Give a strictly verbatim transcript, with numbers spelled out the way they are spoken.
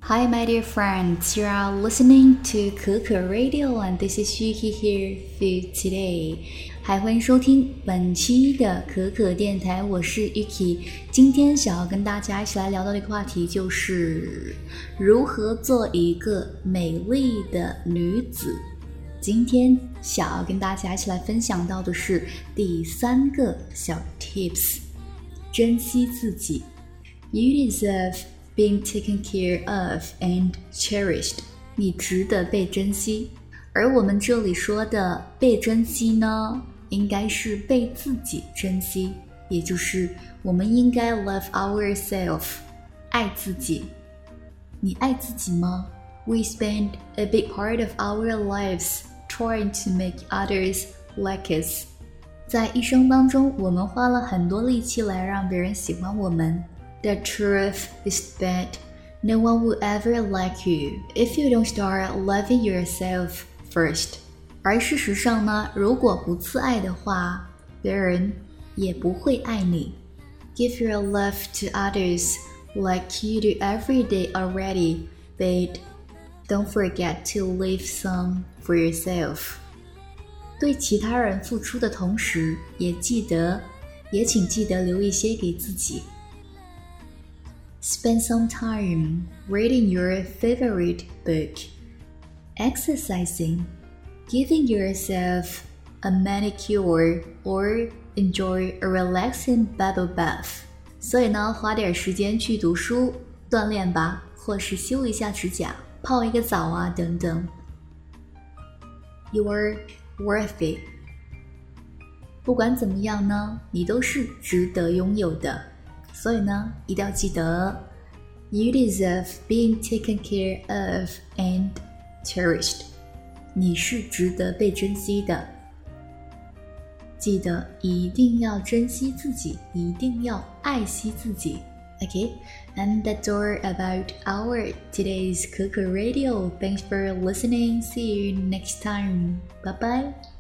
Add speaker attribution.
Speaker 1: Hi, my dear friends. You are listening to Keke Radio, and this is Yuki here for today. 嗨，欢迎收听本期的可可电台，我是 Yuki。今天想要跟大家一起来聊到的一个话题，就是如何做一个美丽的女子。今天想要跟大家一起来分享到的是第三个小 tips， 珍惜自己。You deserve being taken care of and cherished. 你值得被珍惜。而我们这里说的被珍惜呢，应该是被自己珍惜，也就是我们应该 love ourselves， 爱自己。你爱自己吗？ We spend a big part of our lives trying to make others like us. 在一生当中，我们花了很多力气来让别人喜欢我们。The truth is that no one will ever like you if you don't start loving yourself first. 而事实上呢，如果不自爱的话，别人也不会爱你。Give your love to others like you do every day already, but don't forget to leave some for yourself. 对其他人付出的同时，也记得，也请记得留一些给自己。Spend some time reading your favorite book, exercising, giving yourself a manicure, or enjoy a relaxing bubble bath. 所以呢，花点时间去读书、锻炼吧，或是修一下指甲、泡一个澡啊，等等。You're worth it. 不管怎么样呢，你都是值得拥有的。所以呢，一定要记得 You deserve being taken care of and cherished. 你是值得被珍惜的。记得一定要珍惜自己，一定要爱惜自己。Okay, and that's all about our today's Keke Radio. Thanks for listening. See you next time. Bye bye.